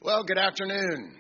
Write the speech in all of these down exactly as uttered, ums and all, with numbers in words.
Well, good afternoon.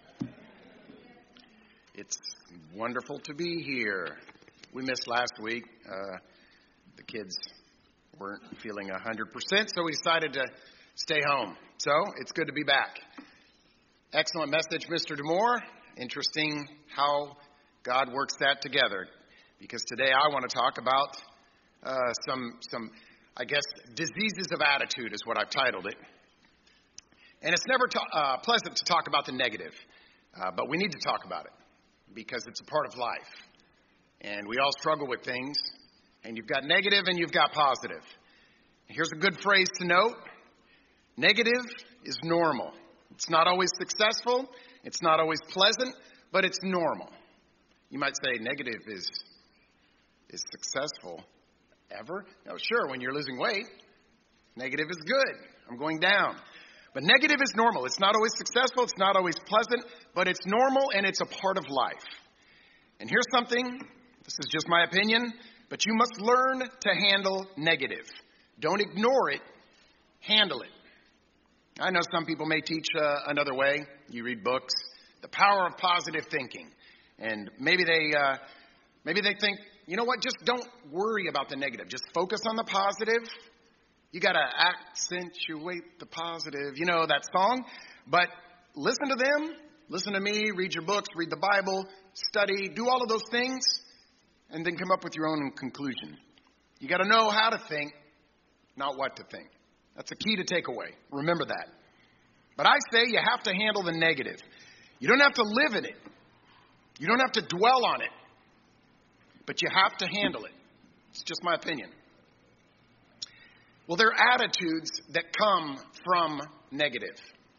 It's wonderful to be here. We missed last week. Uh, the kids weren't feeling one hundred percent, so we decided to stay home. So it's good to be back. Excellent message, Mister DeMoore. Interesting how God works that together. Because today I want to talk about uh, some, some, I guess, diseases of attitude is what I've titled it. And it's never ta- uh, pleasant to talk about the negative, uh, but we need to talk about it because it's a part of life. And we all struggle with things, and you've got negative and you've got positive. Here's a good phrase to note. Negative is normal. It's not always successful. It's not always pleasant, but it's normal. You might say negative is, is successful ever? No, sure, when you're losing weight, negative is good. I'm going down. But negative is normal. It's not always successful. It's not always pleasant, but it's normal and it's a part of life. And here's something, this is just my opinion, but you must learn to handle negative. Don't ignore it. Handle it. I know some people may teach uh, another way. You read books, the power of positive thinking. And maybe they, uh, maybe they think, you know what, just don't worry about the negative. Just focus on the positive. You got to accentuate the positive, you know, that song. But listen to them, listen to me, read your books, read the Bible, study, do all of those things, and then come up with your own conclusion. You got to know how to think, not what to think. That's a key to take away. Remember that. But I say you have to handle the negative. You don't have to live in it. You don't have to dwell on it. But you have to handle it. It's just my opinion. Well, there are attitudes that come from negative.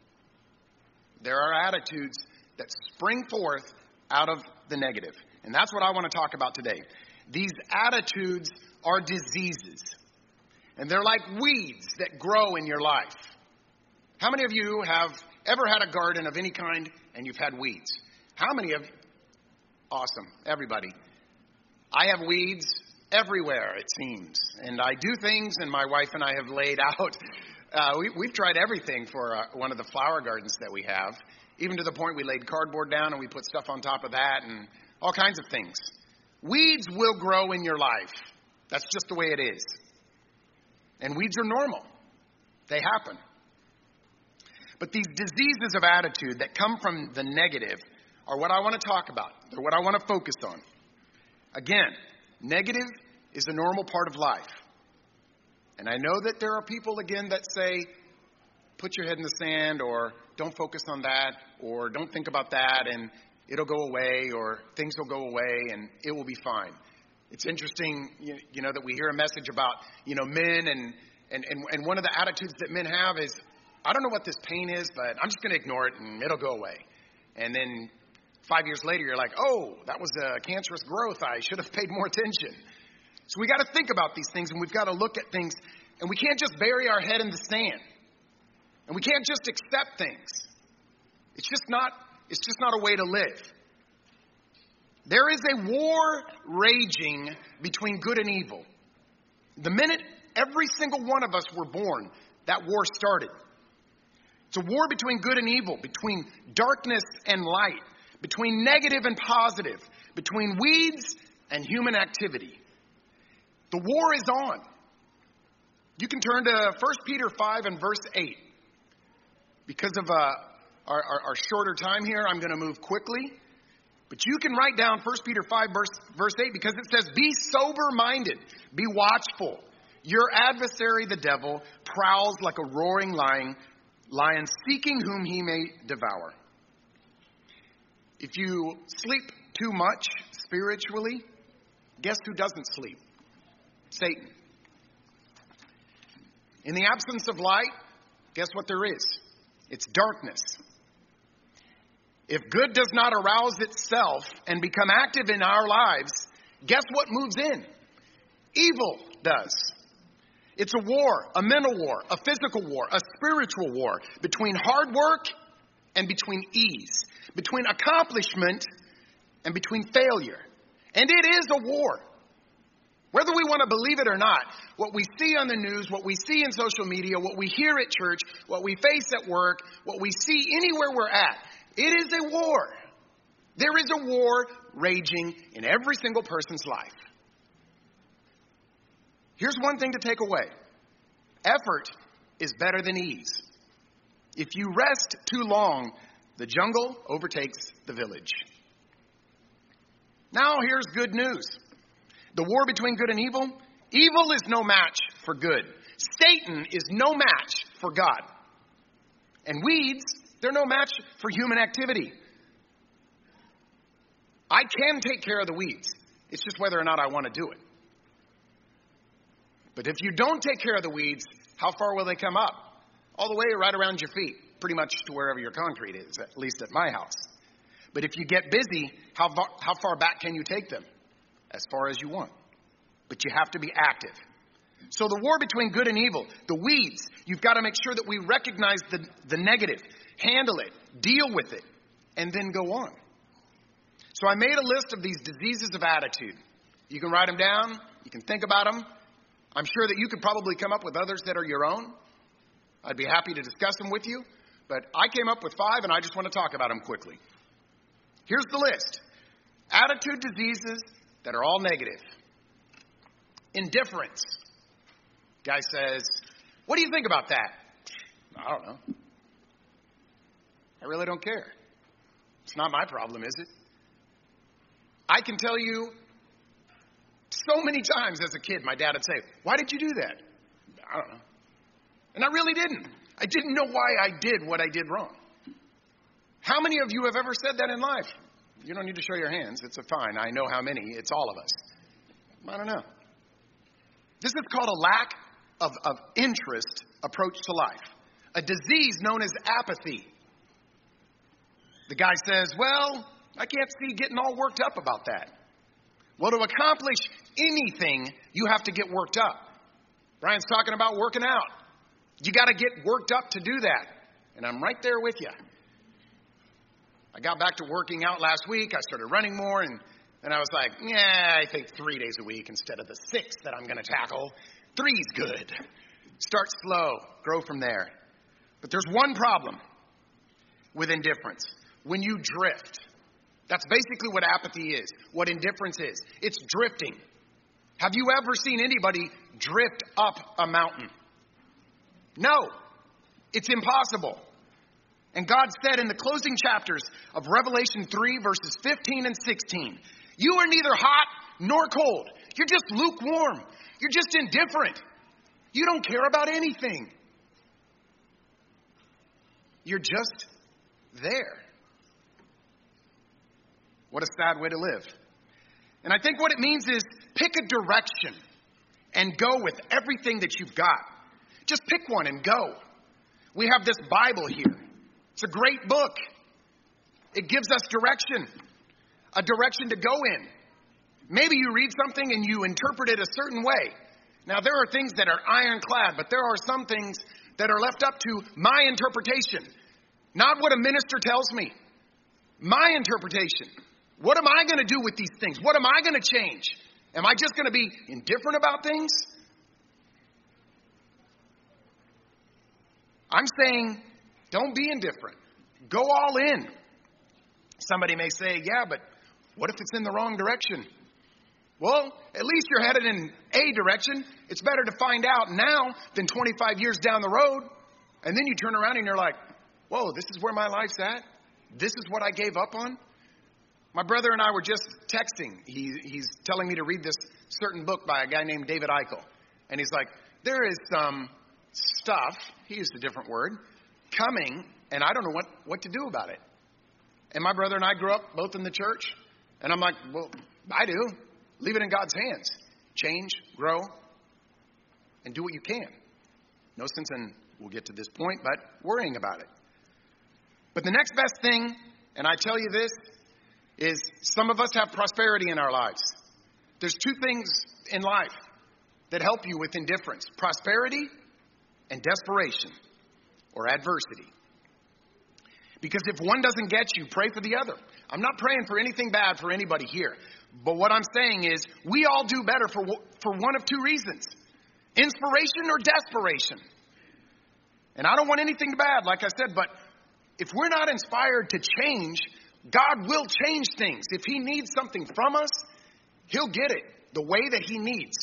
There are attitudes that spring forth out of the negative. And that's what I want to talk about today. These attitudes are diseases. And they're like weeds that grow in your life. How many of you have ever had a garden of any kind and you've had weeds? How many of you? Awesome. Everybody. I have weeds everywhere, it seems. And I do things, and my wife and I have laid out. Uh, we, we've tried everything for uh, one of the flower gardens that we have, even to the point we laid cardboard down and we put stuff on top of that and all kinds of things. Weeds will grow in your life. That's just the way it is. And weeds are normal. They happen. But these diseases of attitude that come from the negative are what I want to talk about. They're what I want to focus on. Again, negative is a normal part of life. And I know that there are people, again, that say, put your head in the sand, or don't focus on that, or don't think about that, and it'll go away, or things will go away, and it will be fine. It's interesting, you, you know, that we hear a message about, you know, men, and, and, and, and one of the attitudes that men have is, I don't know what this pain is, but I'm just going to ignore it, and it'll go away. And then five years later, you're like, oh, that was a cancerous growth. I should have paid more attention. So we got to think about these things, and we've got to look at things, and we can't just bury our head in the sand, and we can't just accept things. It's just not, it's just not a way to live. There is a war raging between good and evil. The minute every single one of us were born, that war started. It's a war between good and evil, between darkness and light, between negative and positive, between weeds and human activity. The war is on. You can turn to First Peter five and verse eight. Because of uh, our, our, our shorter time here, I'm going to move quickly. But you can write down First Peter five verse, verse eight because it says, be sober-minded, be watchful. Your adversary, the devil, prowls like a roaring lion, lion seeking whom he may devour. If you sleep too much spiritually, guess who doesn't sleep? Satan. In the absence of light, guess what there is? It's darkness. If good does not arouse itself and become active in our lives, guess what moves in? Evil does. It's a war, a mental war, a physical war, a spiritual war between hard work and between ease, between accomplishment and between failure. And it is a war. Whether we want to believe it or not, what we see on the news, what we see in social media, what we hear at church, what we face at work, what we see anywhere we're at, it is a war. There is a war raging in every single person's life. Here's one thing to take away. Effort is better than ease. If you rest too long, the jungle overtakes the village. Now here's good news. The war between good and evil, evil is no match for good. Satan is no match for God. And weeds, they're no match for human activity. I can take care of the weeds. It's just whether or not I want to do it. But if you don't take care of the weeds, how far will they come up? All the way right around your feet, pretty much to wherever your concrete is, at least at my house. But if you get busy, how far, how far back can you take them? As far as you want. But you have to be active. So the war between good and evil, the weeds, you've got to make sure that we recognize the, the negative, handle it, deal with it, and then go on. So I made a list of these diseases of attitude. You can write them down. You can think about them. I'm sure that you could probably come up with others that are your own. I'd be happy to discuss them with you. But I came up with five, and I just want to talk about them quickly. Here's the list. Attitude diseases that are all negative. Indifference. Guy says, what do you think about that? I don't know. I really don't care. It's not my problem, is it? I can tell you so many times as a kid, my dad would say, why did you do that? I don't know. And I really didn't. I didn't know why I did what I did wrong. How many of you have ever said that in life? You don't need to show your hands. It's a fine. I know how many. It's all of us. I don't know. This is called a lack of, of interest approach to life. A disease known as apathy. The guy says, well, I can't see getting all worked up about that. Well, to accomplish anything, you have to get worked up. Brian's talking about working out. You got to get worked up to do that. And I'm right there with you. I got back to working out last week. I started running more, and then I was like, yeah, I think three days a week instead of the six that I'm going to tackle. Three's good. Start slow. Grow from there. But there's one problem with indifference. When you drift. That's basically what apathy is, what indifference is. It's drifting. Have you ever seen anybody drift up a mountain? No. It's impossible. And God said in the closing chapters of Revelation three, verses fifteen and sixteen, you are neither hot nor cold. You're just lukewarm. You're just indifferent. You don't care about anything. You're just there. What a sad way to live. And I think what it means is pick a direction and go with everything that you've got. Just pick one and go. We have this Bible here. It's a great book. It gives us direction, a direction to go in. Maybe you read something and you interpret it a certain way. Now, there are things that are ironclad, but there are some things that are left up to my interpretation. Not what a minister tells me. My interpretation. What am I going to do with these things? What am I going to change? Am I just going to be indifferent about things? I'm saying, don't be indifferent. Go all in. Somebody may say, yeah, but what if it's in the wrong direction? Well, at least you're headed in a direction. It's better to find out now than twenty-five years down the road. And then you turn around and you're like, whoa, this is where my life's at? This is what I gave up on? My brother and I were just texting. He, he's telling me to read this certain book by a guy named David Eichel. And he's like, there is some stuff, he used a different word, coming, and I don't know what, what to do about it. And my brother and I grew up both in the church. And I'm like, well, I do. Leave it in God's hands. Change, grow, and do what you can. No sense in, we'll get to this point, but worrying about it. But the next best thing, and I tell you this, is some of us have prosperity in our lives. There's two things in life that help you with indifference. Prosperity and desperation or adversity. Because if one doesn't get you, pray for the other. I'm not praying for anything bad for anybody here. But what I'm saying is we all do better for, for one of two reasons. Inspiration or desperation. And I don't want anything bad, like I said, but if we're not inspired to change, God will change things. If he needs something from us, he'll get it the way that he needs.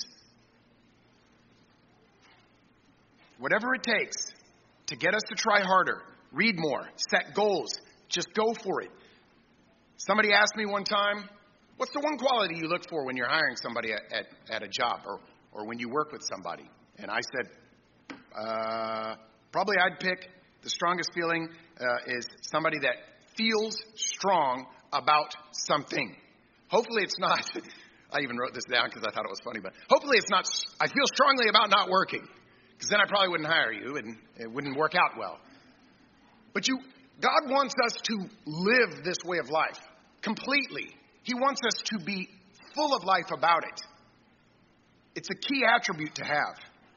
Whatever it takes to get us to try harder, read more, set goals, just go for it. Somebody asked me one time, what's the one quality you look for when you're hiring somebody at, at, at a job or, or when you work with somebody? And I said, uh, probably I'd pick the strongest feeling uh, is somebody that feels strong about something. Hopefully it's not, I even wrote this down because I thought it was funny, but hopefully it's not, I feel strongly about not working. Because then I probably wouldn't hire you and it wouldn't work out well. But you, God wants us to live this way of life completely. He wants us to be full of life about it. It's a key attribute to have.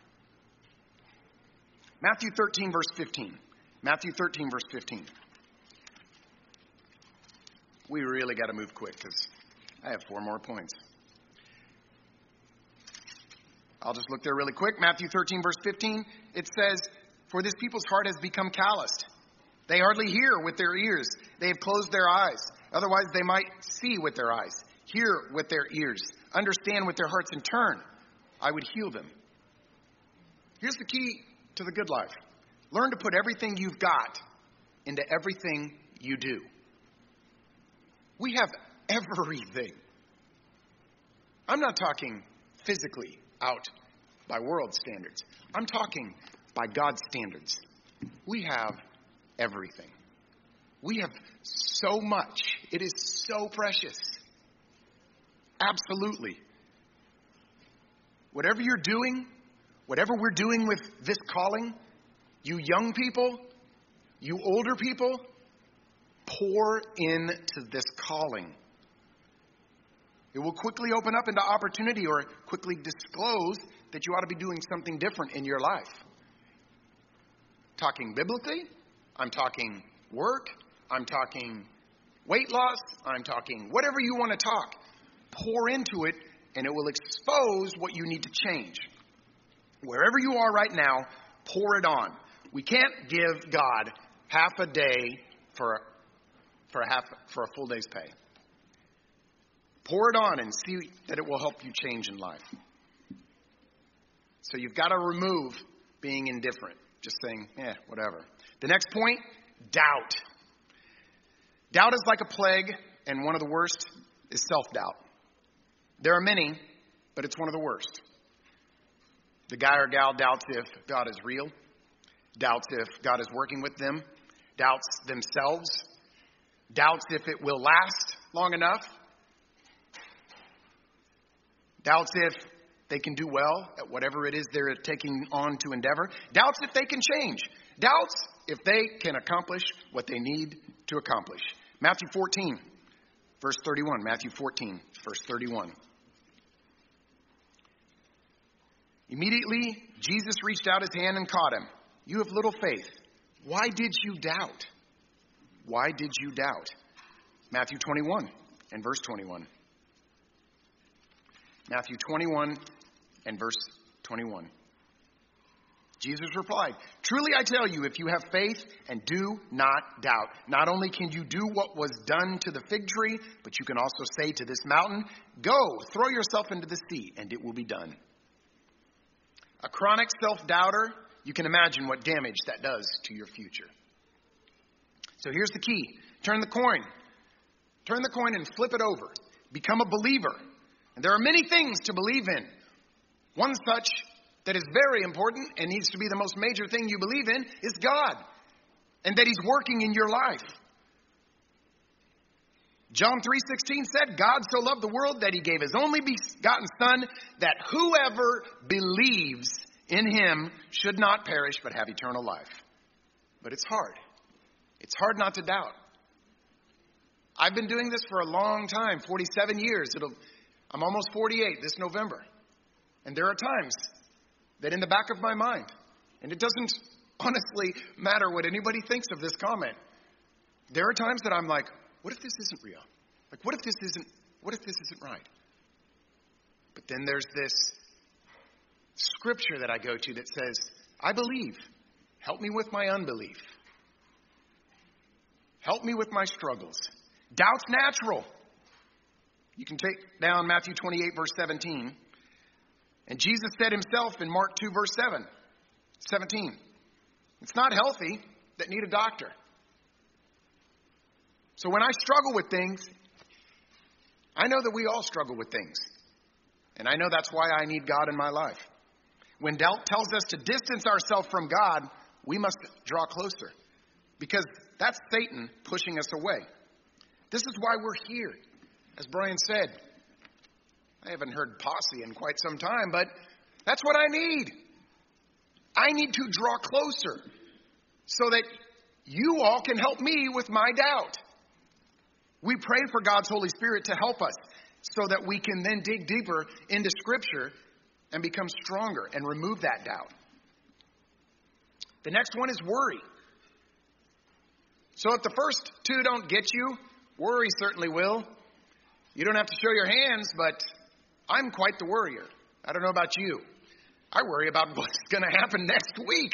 Matthew thirteen, verse fifteen. Matthew thirteen, verse fifteen. We really got to move quick because I have four more points. I'll just look there really quick. Matthew thirteen, verse fifteen. It says, for this people's heart has become calloused. They hardly hear with their ears. They have closed their eyes. Otherwise, they might see with their eyes, hear with their ears, understand with their hearts, and turn. I would heal them. Here's the key to the good life. Learn to put everything you've got into everything you do. We have everything. I'm not talking physically out by world standards. I'm talking by God's standards. We have everything. We have so much. It is so precious. Absolutely. Whatever you're doing, whatever we're doing with this calling, you young people, you older people, pour into this calling. It will quickly open up into opportunity or quickly disclose that you ought to be doing something different in your life. Talking biblically, I'm talking work, I'm talking weight loss, I'm talking whatever you want to talk. Pour into it and it will expose what you need to change. Wherever you are right now, pour it on. We can't give God half a day for, for, a, half, for a full day's pay. Pour it on and see that it will help you change in life. So you've got to remove being indifferent. Just saying, eh, whatever. The next point, doubt. Doubt is like a plague, and one of the worst is self-doubt. There are many, but it's one of the worst. The guy or gal doubts if God is real, doubts if God is working with them, doubts themselves, doubts if it will last long enough, doubts if they can do well at whatever it is they're taking on to endeavor, doubts if they can change, doubts if they can accomplish what they need to accomplish. Matthew fourteen, verse thirty-one. Matthew fourteen, verse thirty-one. Immediately, Jesus reached out his hand and caught him. You have little faith. Why did you doubt? Why did you doubt? Matthew twenty-one and verse twenty-one. Matthew twenty-one and verse twenty-one. Jesus replied, truly I tell you, if you have faith and do not doubt, not only can you do what was done to the fig tree, but you can also say to this mountain, go, throw yourself into the sea, and it will be done. A chronic self-doubter, you can imagine what damage that does to your future. So here's the key. Turn the coin. Turn the coin and flip it over. Become a believer. And there are many things to believe in. One such that is very important and needs to be the most major thing you believe in is God. And that he's working in your life. John three sixteen said, God so loved the world that he gave his only begotten Son, that whoever believes in him should not perish but have eternal life. But it's hard. It's hard not to doubt. I've been doing this for a long time, forty-seven years. It'll, I'm almost forty-eight this November. And there are times that in the back of my mind, and it doesn't honestly matter what anybody thinks of this comment, There are times that I'm like, what if this isn't real? Like, what if this isn't, what if this isn't right? But then there's this scripture that I go to that says, I believe. Help me with my unbelief. Help me with my struggles. Doubt's natural. You can take down Matthew twenty-eight, verse seventeen. And Jesus said himself in Mark two, verse seven, seventeen, it's not healthy that need a doctor. So when I struggle with things, I know that we all struggle with things. And I know that's why I need God in my life. When doubt tells us to distance ourselves from God, we must draw closer. Because that's Satan pushing us away. This is why we're here. As Brian said, I haven't heard posse in quite some time, but that's what I need. I need to draw closer so that you all can help me with my doubt. We pray for God's Holy Spirit to help us so that we can then dig deeper into Scripture and become stronger and remove that doubt. The next one is worry. So if the first two don't get you, worry certainly will. You don't have to show your hands, but I'm quite the worrier. I don't know about you. I worry about what's going to happen next week.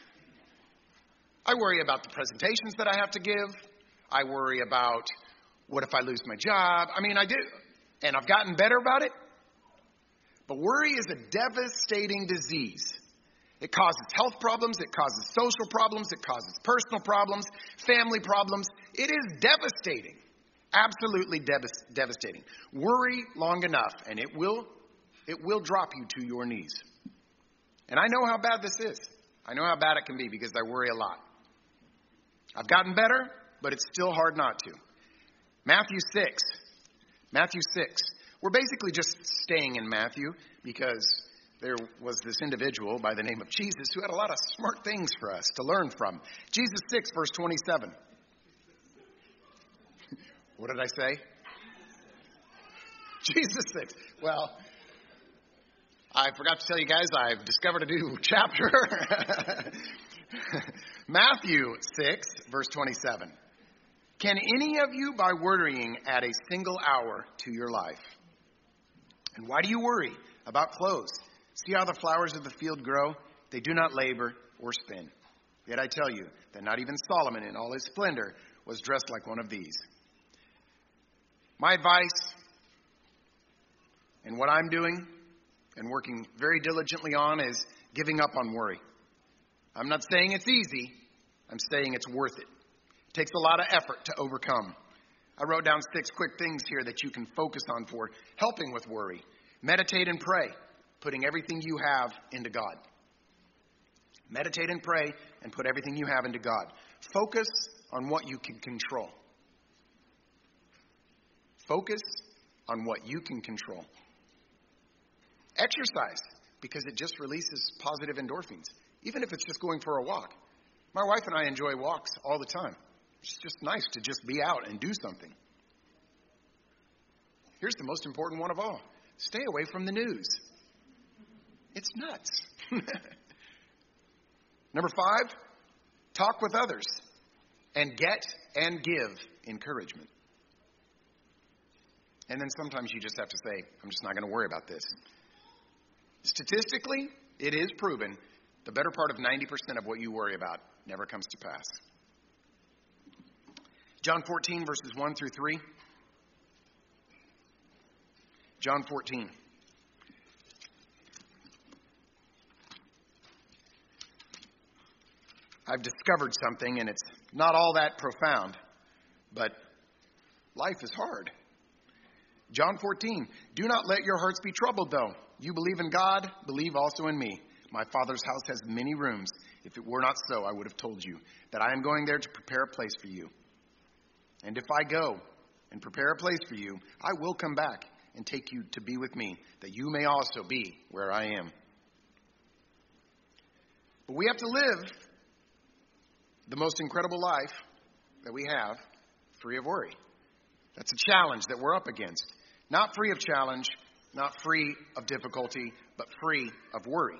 I worry about the presentations that I have to give. I worry about what if I lose my job. I mean, I do. And I've gotten better about it. But worry is a devastating disease. It causes health problems. It causes social problems. It causes personal problems, family problems. It is devastating. Absolutely dev- devastating. Worry long enough, and it will, it will drop you to your knees. And I know how bad this is. I know how bad it can be because I worry a lot. I've gotten better, but it's still hard not to. Matthew six. Matthew six. We're basically just staying in Matthew because there was this individual by the name of Jesus who had a lot of smart things for us to learn from. Jesus six, verse twenty-seven. What did I say? Jesus six. Well, I forgot to tell you guys I've discovered a new chapter. Matthew six, verse twenty-seven. Can any of you, by worrying, add a single hour to your life? And why do you worry about clothes? See how the flowers of the field grow? They do not labor or spin. Yet I tell you that not even Solomon in all his splendor was dressed like one of these. My advice, and what I'm doing and working very diligently on, is giving up on worry. I'm not saying it's easy. I'm saying it's worth it. It takes a lot of effort to overcome. I wrote down six quick things here that you can focus on for helping with worry. Meditate and pray, putting everything you have into God. Meditate and pray and put everything you have into God. Focus on what you can control. Focus on what you can control. Exercise, because it just releases positive endorphins, even if it's just going for a walk. My wife and I enjoy walks all the time. It's just nice to just be out and do something. Here's the most important one of all. Stay away from the news. It's nuts. Number five, talk with others and get and give encouragement. And then sometimes you just have to say, I'm just not going to worry about this. Statistically, it is proven the better part of ninety percent of what you worry about never comes to pass. John fourteen, verses one through three. John fourteen. I've discovered something, and it's not all that profound, but life is hard. John fourteen, do not let your hearts be troubled, though. You believe in God, believe also in me. My Father's house has many rooms. If it were not so, I would have told you that I am going there to prepare a place for you. And if I go and prepare a place for you, I will come back and take you to be with me, that you may also be where I am. But we have to live the most incredible life that we have free of worry. That's a challenge that we're up against. Not free of challenge, not free of difficulty, but free of worry.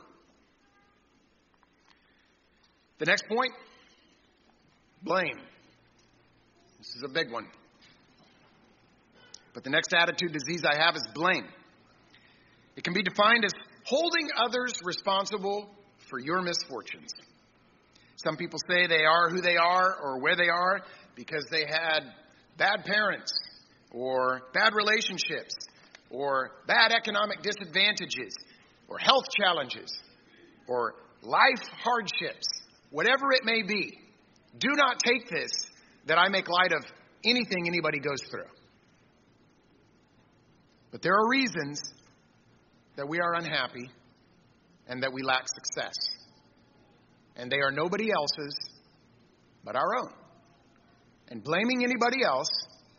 The next point, blame. is a big one. But the next attitude disease I have is blame. It can be defined as holding others responsible for your misfortunes. Some people say they are who they are or where they are because they had bad parents or bad relationships or bad economic disadvantages or health challenges or life hardships, whatever it may be. Do not take this that I make light of anything anybody goes through. But there are reasons that we are unhappy and that we lack success. And they are nobody else's but our own. And blaming anybody else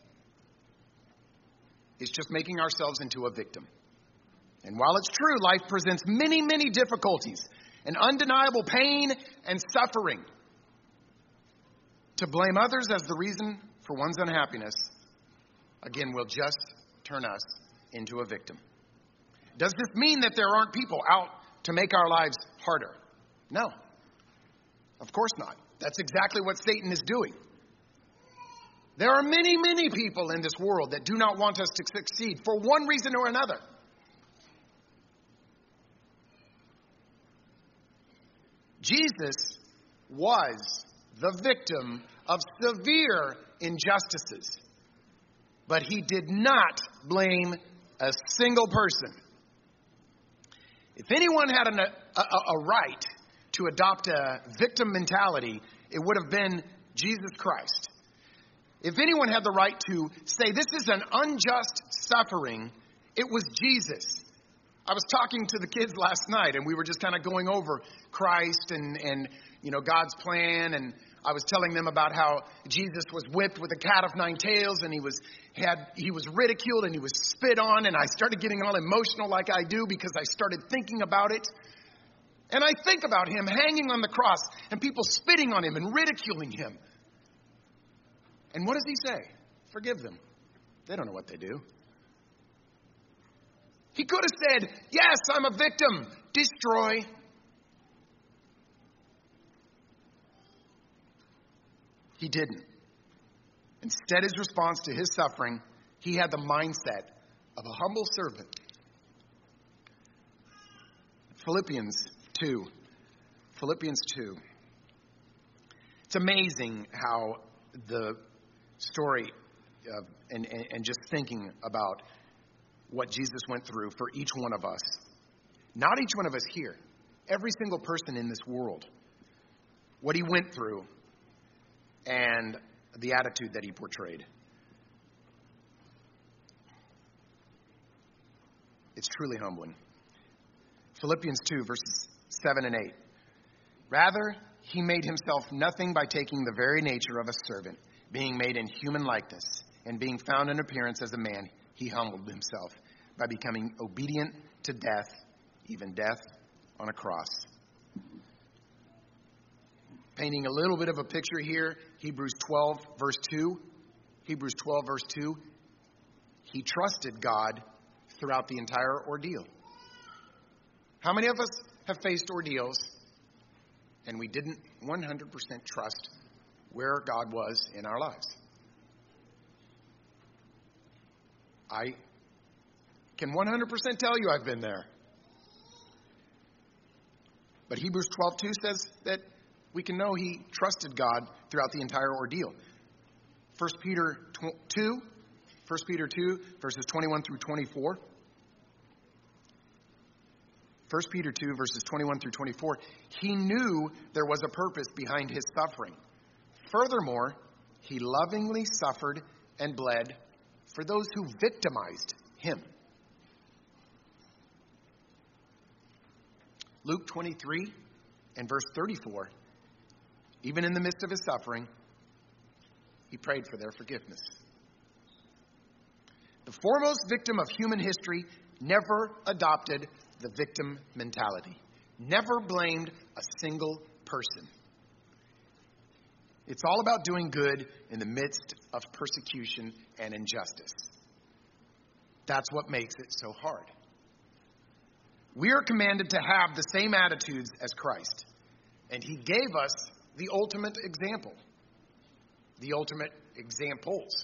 is just making ourselves into a victim. And while it's true, life presents many, many difficulties and undeniable pain and suffering, to blame others as the reason for one's unhappiness, again, will just turn us into a victim. Does this mean that there aren't people out to make our lives harder? No. Of course not. That's exactly what Satan is doing. There are many, many people in this world that do not want us to succeed for one reason or another. Jesus was the victim of severe injustices, but he did not blame a single person. If anyone had an, a, a right to adopt a victim mentality, it would have been Jesus Christ. If anyone had the right to say this is an unjust suffering, it was Jesus. I was talking to the kids last night, and we were just kind of going over Christ and, and you know, God's plan, and I was telling them about how Jesus was whipped with a cat of nine tails, and he was had he was ridiculed, and he was spit on, and I started getting all emotional like I do because I started thinking about it. And I think about him hanging on the cross and people spitting on him and ridiculing him. And what does he say? Forgive them. They don't know what they do. He could have said, yes, I'm a victim. Destroy. He didn't. Instead, his response to his suffering, he had the mindset of a humble servant. Philippians two. Philippians two. It's amazing how the story uh, and, and, and just thinking about what Jesus went through for each one of us. Not each one of us here. Every single person in this world. What he went through and the attitude that he portrayed. It's truly humbling. Philippians two, verses seven and eight. Rather, he made himself nothing by taking the very nature of a servant, being made in human likeness, and being found in appearance as a man, he humbled himself by becoming obedient to death, even death on a cross. Painting a little bit of a picture here, Hebrews twelve, verse two. Hebrews twelve, verse two. He trusted God throughout the entire ordeal. How many of us have faced ordeals and we didn't one hundred percent trust where God was in our lives? I can one hundred percent tell you I've been there. But Hebrews twelve two says that we can know he trusted God throughout the entire ordeal. First Peter two, First Peter two, verses twenty-one through twenty-four. First Peter two, verses twenty-one through twenty-four. He knew there was a purpose behind his suffering. Furthermore, he lovingly suffered and bled for those who victimized him. Luke twenty-three and verse thirty-four. Even in the midst of his suffering, he prayed for their forgiveness. The foremost victim of human history never adopted the victim mentality. Never blamed a single person. It's all about doing good in the midst of persecution and injustice. That's what makes it so hard. We are commanded to have the same attitudes as Christ, and he gave us the ultimate example. the ultimate examples.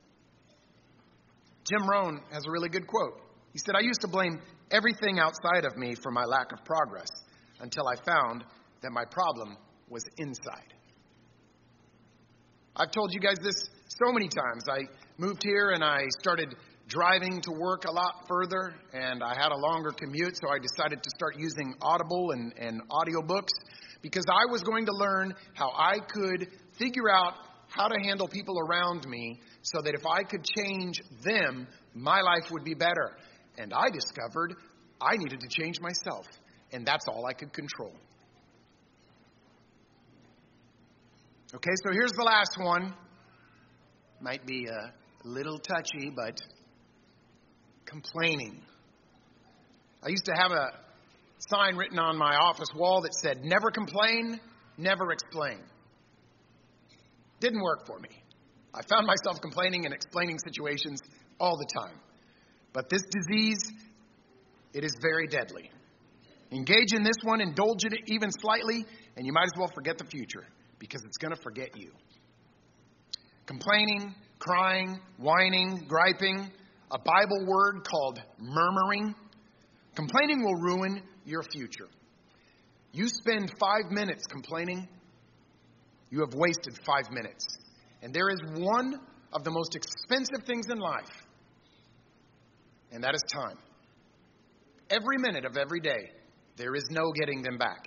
Jim Rohn has a really good quote. He said, "I used to blame everything outside of me for my lack of progress until I found that my problem was inside." I've told you guys this so many times. I moved here and I started driving to work a lot further, and I had a longer commute, so I decided to start using Audible and, and audiobooks because I was going to learn how I could figure out how to handle people around me so that if I could change them, my life would be better. And I discovered I needed to change myself, and that's all I could control. Okay, so here's the last one. Might be a little touchy, but complaining. I used to have a sign written on my office wall that said, "Never complain, never explain." Didn't work for me. I found myself complaining and explaining situations all the time. But this disease, it is very deadly. Engage in this one, indulge in it even slightly, and you might as well forget the future because it's going to forget you. Complaining, crying, whining, griping, a Bible word called murmuring. Complaining will ruin your future. You spend five minutes complaining, you have wasted five minutes. And there is one of the most expensive things in life, and that is time. Every minute of every day, there is no getting them back.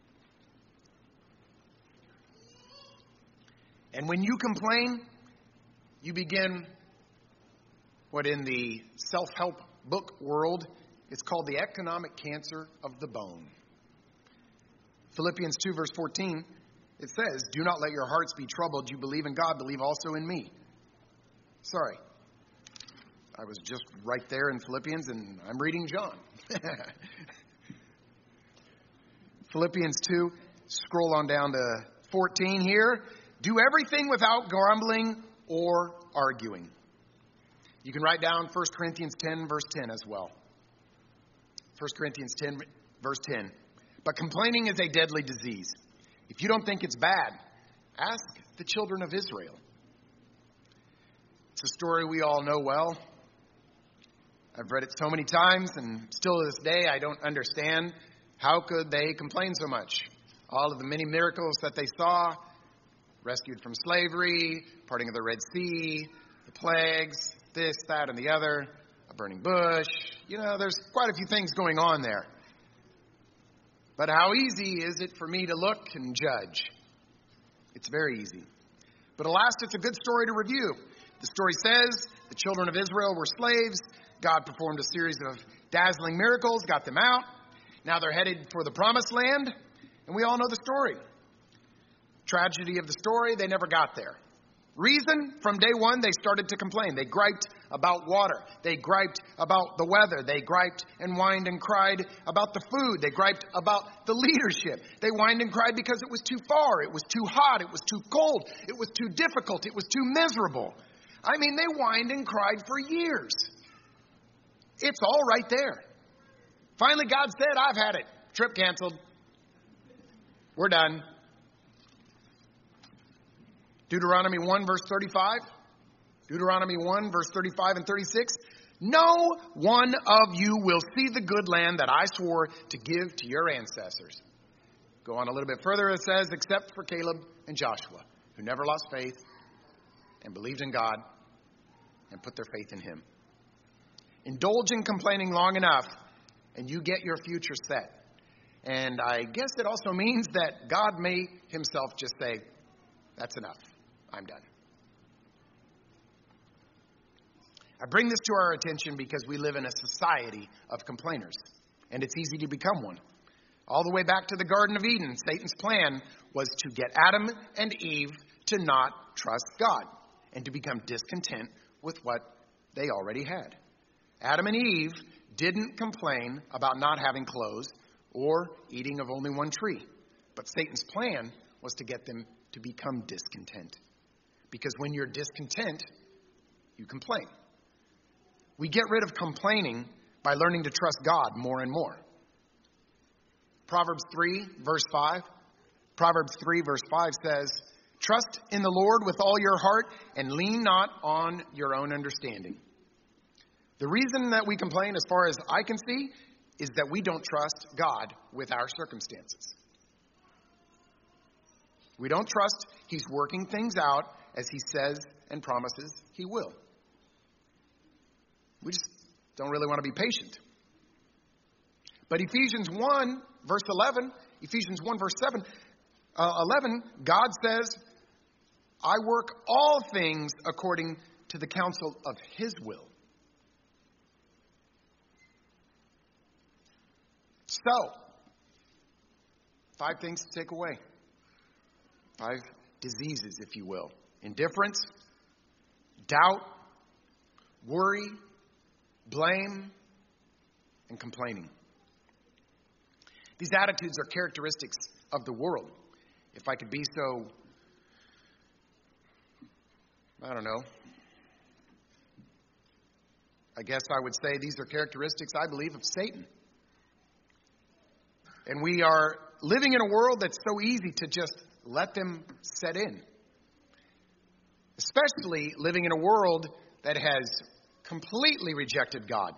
And when you complain, you begin what in the self-help book world is called the economic cancer of the bone. Philippians two verse fourteen, it says, "Do not let your hearts be troubled. You believe in God, believe also in me." Sorry. I was just right there in Philippians, and I'm reading John. Philippians two, scroll on down to fourteen here. "Do everything without grumbling or arguing." You can write down First Corinthians ten, verse ten as well. First Corinthians ten, verse ten. "But complaining is a deadly disease. If you don't think it's bad, ask the children of Israel." It's a story we all know well. I've read it so many times, and still to this day, I don't understand how could they complain so much. All of the many miracles that they saw, rescued from slavery, parting of the Red Sea, the plagues, this, that, and the other, a burning bush. You know, there's quite a few things going on there. But how easy is it for me to look and judge? It's very easy. But alas, it's a good story to review. The story says the children of Israel were slaves. God performed a series of dazzling miracles, got them out. Now they're headed for the promised land, and we all know the story. Tragedy of the story, they never got there. Reason, from day one, they started to complain. They griped about water. They griped about the weather. They griped and whined and cried about the food. They griped about the leadership. They whined and cried because it was too far. It was too hot. It was too cold. It was too difficult. It was too miserable. I mean, they whined and cried for years. It's all right there. Finally, God said, "I've had it. Trip canceled. We're done." Deuteronomy one, verse thirty-five. Deuteronomy one, verse thirty-five and thirty-six. "No one of you will see the good land that I swore to give to your ancestors." Go on a little bit further, it says, "Except for Caleb and Joshua, who never lost faith and believed in God and put their faith in him." Indulge in complaining long enough, and you get your future set. And I guess it also means that God may himself just say, "That's enough. I'm done." I bring this to our attention because we live in a society of complainers, and it's easy to become one. All the way back to the Garden of Eden, Satan's plan was to get Adam and Eve to not trust God and to become discontent with what they already had. Adam and Eve didn't complain about not having clothes or eating of only one tree, but Satan's plan was to get them to become discontent. Because when you're discontent, you complain. We get rid of complaining by learning to trust God more and more. Proverbs three, verse five. Proverbs three, verse five says, Trust in the Lord with all your heart and lean not on your own understanding. The reason that we complain, as far as I can see, is that we don't trust God with our circumstances. We don't trust He's working things out as He says and promises He will. We just don't really want to be patient. But Ephesians one, verse eleven, Ephesians one, verse seven, uh, eleven, God says, I work all things according to the counsel of His will. So, five things to take away. Five diseases, if you will. Indifference, doubt, worry, blame, and complaining. These attitudes are characteristics of the world. If I could be so, I don't know, I guess I would say these are characteristics, I believe, of Satan. And we are living in a world that's so easy to just let them set in. Especially living in a world that has completely rejected God.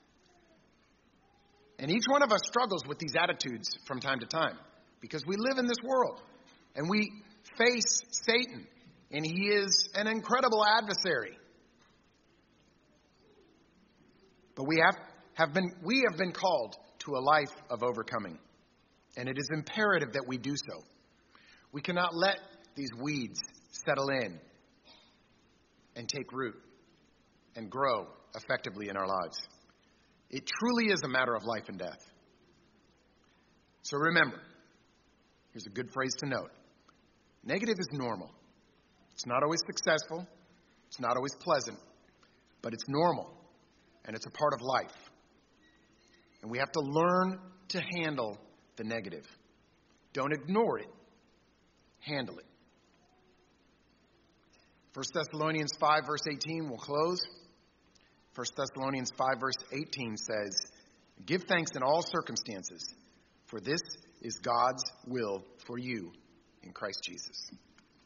And each one of us struggles with these attitudes from time to time because we live in this world and we face Satan, and he is an incredible adversary. But we have, have been we have been called to a life of overcoming, and it is imperative that we do so. We cannot let these weeds settle in and take root and grow effectively in our lives. It truly is a matter of life and death. So remember, here's a good phrase to note. Negative is normal. It's not always successful. It's not always pleasant. But it's normal. And it's a part of life. And we have to learn to handle the negative. Don't ignore it. Handle it. First Thessalonians five, verse eighteen, we'll close. First Thessalonians five, verse eighteen says, give thanks in all circumstances, for this is God's will for you in Christ Jesus.